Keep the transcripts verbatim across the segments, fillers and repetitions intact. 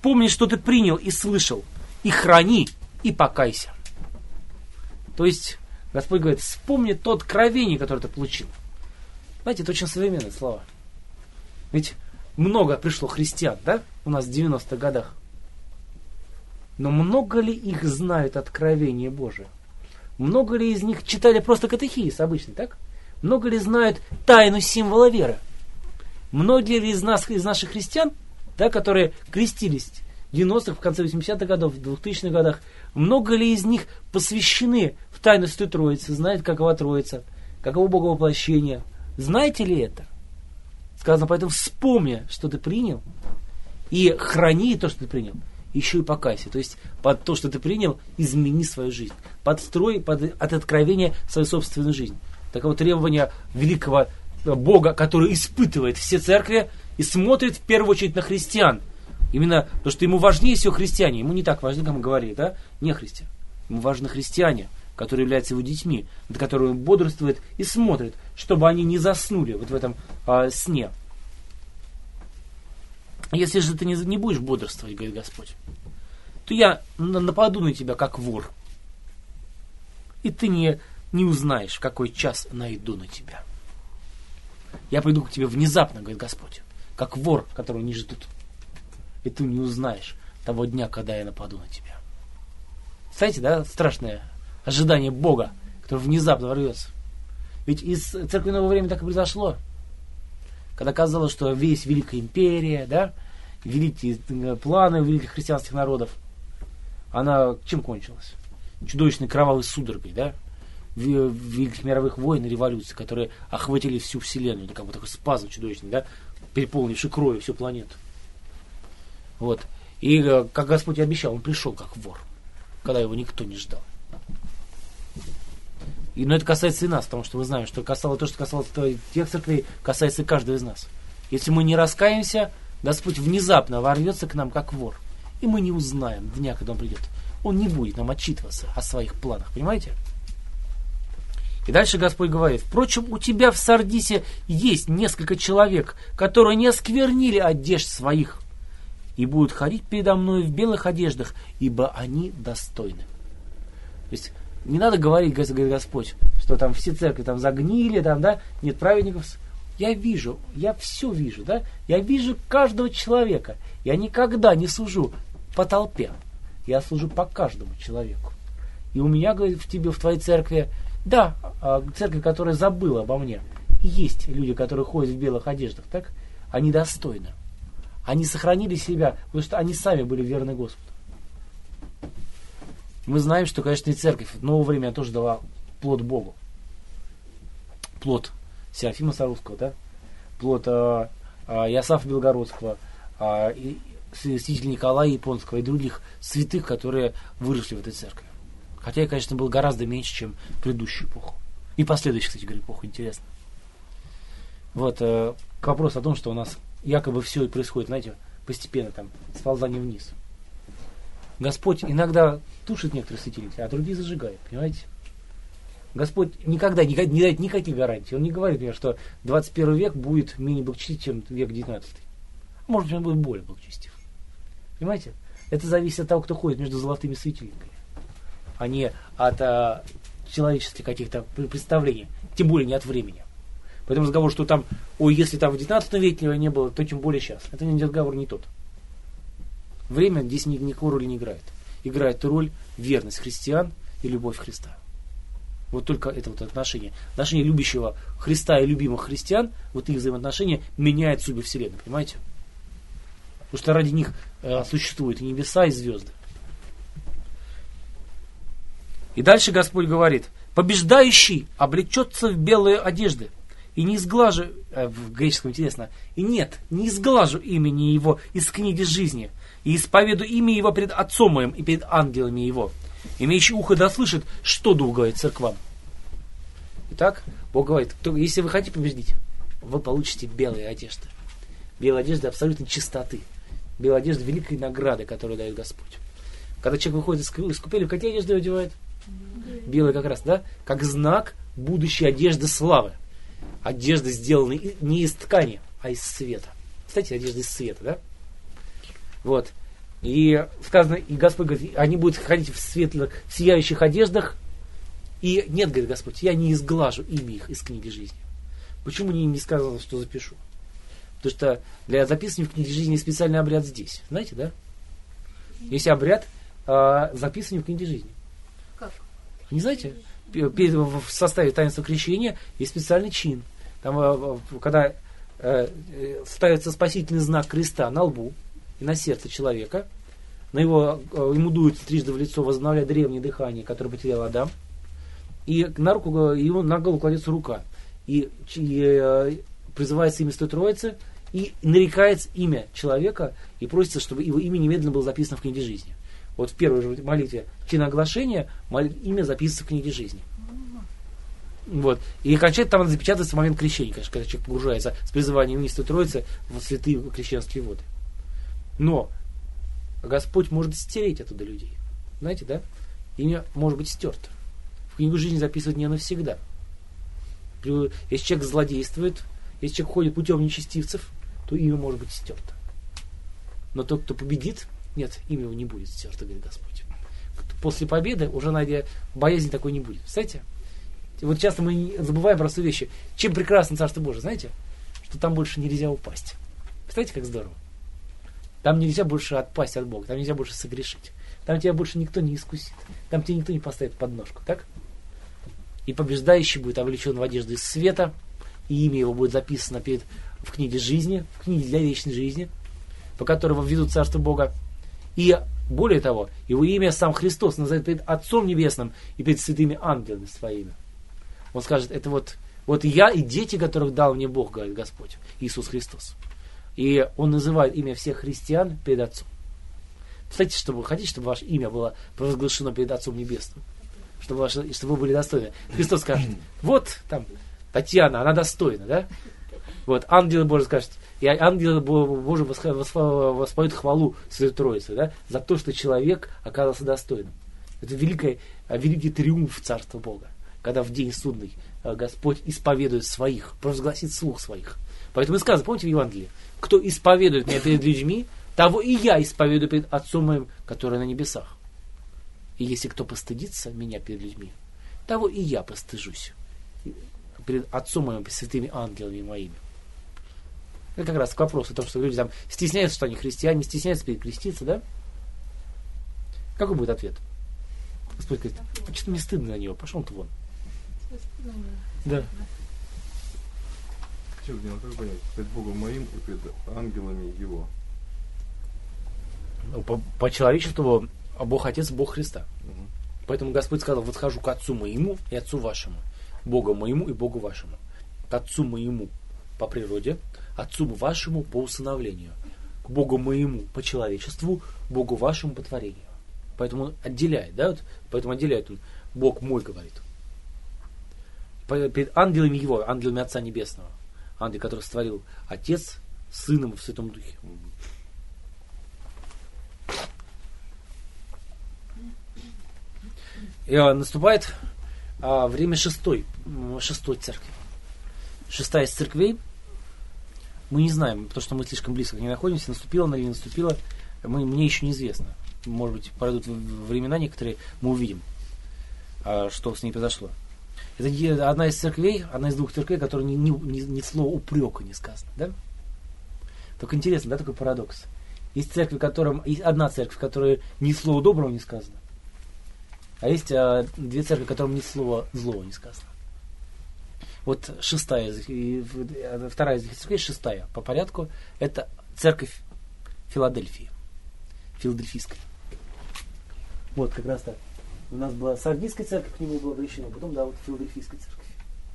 вспомни, что ты принял и слышал, и храни, и покайся. То есть, Господь говорит, вспомни то откровение, которое ты получил. Знаете, это очень современные слова. Ведь много пришло христиан, да, у нас в девяностых годах. Но много ли их знают откровение Божие? Много ли из них читали просто катехизис обычный, так? Много ли знают тайну символа веры? Многие ли из нас, из наших христиан, да, которые крестились в девяностых, в конце восьмидесятых годов, в двухтысячных годах, много ли из них посвящены в тайну Святой Троицы, знают, какова Троица, каково Боговоплощение? Знаете ли это? Сказано, поэтому вспомни, что ты принял, и храни то, что ты принял, еще и покайся. То есть под то, что ты принял, измени свою жизнь. Подстрой под, от откровения свою собственную жизнь. Таково требование великого Бога, который испытывает все церкви и смотрит в первую очередь на христиан. Именно потому, что ему важнее всего христиане. Ему не так важны, как мы говорили, да? Не христиане. Ему важны христиане, которые являются его детьми, над которыми он бодрствует и смотрит, чтобы они не заснули вот в этом а, сне. Если же ты не, не будешь бодрствовать, говорит Господь, то я нападу на тебя, как вор. И ты не, не узнаешь, в какой час найду на тебя. Я приду к тебе внезапно, говорит Господь, как вор, которого не ждут. И ты не узнаешь того дня, когда я нападу на тебя. Знаете, да, страшное ожидание Бога, который внезапно ворвется. Ведь из церкви нового времени так и произошло. Когда казалось, что весь Великая Империя, да, великие планы великих христианских народов, она чем кончилась? Чудовищной кровавой судорогой, да, великих мировых войн и революций, которые охватили всю Вселенную, как бы такой спазм чудовищный, да, переполнивший кровью всю планету. Вот. И, как Господь и обещал, Он пришел как вор, когда его никто не ждал. И, но это касается и нас, потому что мы знаем, что касалось, то, что касалось тех церквей, касается и каждого из нас. Если мы не раскаемся, Господь внезапно ворвется к нам как вор. И мы не узнаем дня, когда Он придет. Он не будет нам отчитываться о своих планах, понимаете? И дальше Господь говорит: впрочем, у тебя в Сардисе есть несколько человек, которые не осквернили одежд своих, и будут ходить передо мной в белых одеждах, ибо они достойны. То есть не надо говорить, говорит Господь, что там все церкви там загнили, там, да, нет праведников. Я вижу, я все вижу, да, я вижу каждого человека. Я никогда не сужу по толпе, я служу по каждому человеку. И у меня, говорит, в тебе, в твоей церкви, да, церковь, которая забыла обо мне, есть люди, которые ходят в белых одеждах, так, они достойны. Они сохранили себя, потому что они сами были верны Господу. Мы знаем, что, конечно, и церковь в новое время тоже дала плод Богу. Плод Серафима Сарусского, да? Плод а, а, Иосафа Белгородского, а, и, святителя Николая Японского и других святых, которые выросли в этой церкви. Хотя я, конечно, был гораздо меньше, чем в предыдущую эпоху. И последующую, кстати говоря, эпоху, интересно. Вот, э, к вопросу о том, что у нас якобы все и происходит, знаете, постепенно там, сползание вниз. Господь иногда тушит некоторые светильники, а другие зажигает, понимаете? Господь никогда не, не дает никаких гарантий. Он не говорит мне, что двадцать первый век будет менее благочестив, чем век девятнадцатый. Может быть, он будет более благочестив. Понимаете? Это зависит от того, кто ходит между золотыми светильниками, а не от а, человеческих каких-то представлений, тем более не от времени. Поэтому разговор, что там, ой, если там в девятнадцатом веке не было, то тем более сейчас. Это не разговор не тот. Время здесь ни, никакой роли не играет. Играет роль верность христиан и любовь Христа. Вот только это вот отношение. Отношение любящего Христа и любимых христиан, вот их взаимоотношения меняет судьбы Вселенной, понимаете? Потому что ради них э, существуют и небеса, и звезды. И дальше Господь говорит: побеждающий облечется в белые одежды, и не изглажу, э, в греческом интересно, и нет, не изглажу имени его из книги жизни, и исповеду имя его перед Отцом моим и перед ангелами его. Имеющий ухо да слышит, что Дух говорит церквам. Итак, Бог говорит, если вы хотите победить, вы получите белые одежды. Белые одежды абсолютной чистоты. Белая одежда великой награды, которую дает Господь. Когда человек выходит из купели, какие одежды одевает? Белые как раз, да? Как знак будущей одежды славы. Одежда сделана не из ткани, а из света. Кстати, одежда из света, да? Вот. И сказано, и Господь говорит, они будут ходить в светлых, в сияющих одеждах. И нет, говорит Господь, я не изглажу имя их из книги жизни. Почему не, не сказано, что запишу? Потому что для записывания в книге жизни есть специальный обряд здесь. Знаете, да? Есть обряд э, записывания в книге жизни. Как? Не знаете? В составе таинства крещения есть специальный чин. Там, когда э, ставится спасительный знак креста на лбу и на сердце человека, на его, ему дует трижды в лицо, возобновляя древнее дыхание, которое потерял Адам, и на руку, ему на голову кладется рука, и, и э, призывается имя Святой Троицы, и нарекается имя человека, и просится, чтобы его имя немедленно было записано в книге жизни. Вот в первой же молитве чинооглашения имя записывается в книге жизни. Вот. И окончательно там запечатывается в момент крещения, конечно, когда человек погружается с призыванием имени Святой Троицы в святые крещенские воды. Но Господь может стереть оттуда людей. Знаете, да? Имя может быть стерто. В книгу жизни записывать не навсегда. Если человек злодействует, если человек ходит путем нечестивцев, то имя может быть стерто. Но тот, кто победит, нет, имя его не будет стерто, говорит Господь. После победы уже, найдя, боязни такой не будет. Представляете? Вот часто мы забываем простые вещи. Чем прекрасно Царство Божие, знаете? Что там больше нельзя упасть. Представляете, как здорово? Там нельзя больше отпасть от Бога, там нельзя больше согрешить. Там тебя больше никто не искусит. Там тебя никто не поставит под ножку, так? И побеждающий будет облечен в одежду из света, и имя его будет записано перед, в книге жизни, в книге для вечной жизни, по которой введут Царство Бога. И более того, его имя сам Христос назовет перед Отцом Небесным и перед святыми ангелами своими. Он скажет, это вот, вот я и дети, которых дал мне Бог, говорит Господь, Иисус Христос. И Он называет имя всех христиан перед Отцом. Кстати, чтобы вы хотите, чтобы ваше имя было провозглашено перед Отцом Небесным? Чтобы, ваше, чтобы вы были достойны. Христос скажет, вот там Татьяна, она достойна, да? Вот, ангелы Божьи скажут, и ангелы Божьи воспоют хвалу Святой Троицы, да? За то, что человек оказался достойным. Это великий, великий триумф Царства Бога. Когда в день судный Господь исповедует своих, провозгласит слух своих. Поэтому и сказано, помните в Евангелии, кто исповедует меня перед людьми, того и я исповедую перед Отцом моим, который на небесах. И если кто постыдится меня перед людьми, того и я постыжусь перед Отцом моим, перед святыми ангелами моими. Это как раз к вопросу о том, что люди там стесняются, что они христиане, стесняются перекреститься, да? Какой будет ответ? Господь говорит, а что-то мне стыдно на него, пошел ты вон. Да. Как понять? Перед Богом моим и перед ангелами его. По, по человечеству Бог Отец, Бог Христа. Угу. Поэтому Господь сказал, вот хожу к Отцу моему и Отцу вашему. Богу моему и Богу вашему. К Отцу моему по природе, Отцу вашему по усыновлению. К Богу моему по человечеству, Богу вашему по творению. Поэтому он отделяет, да? Вот, поэтому отделяет он. Бог мой, говорит. Перед ангелами его, ангелами Отца Небесного. Ангел, который створил Отец, Сыном и в Святом Духе. И наступает а, время шестой, шестой церкви. Шестая из церквей, мы не знаем, потому что мы слишком близко к ней находимся, наступила она или не наступила, мы, мне еще неизвестно. Может быть, пройдут времена некоторые, мы увидим, а, что с ней произошло. Это одна из церквей, одна из двух церквей, которая ни, ни, ни, ни слова упрека не сказано. Да? Только интересно, да, такой парадокс. Есть церковь, в котором, есть одна церковь, в которой ни слова доброго не сказано. А есть а, две церкви, в котором ни слова злого не сказано. Вот шестая, и, вторая из этих церквей, шестая по порядку, это церковь Филадельфии. Филадельфийская. Вот как раз так. У нас была Сардийская церковь, к нему было обращено, потом, да, вот Филадельфийская церковь.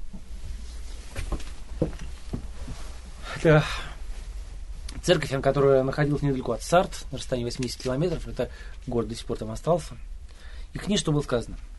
Это церковь, которая находилась недалеко от Сард, на расстоянии восемьдесят километров, это город до сих пор там остался. И к ней что было сказано?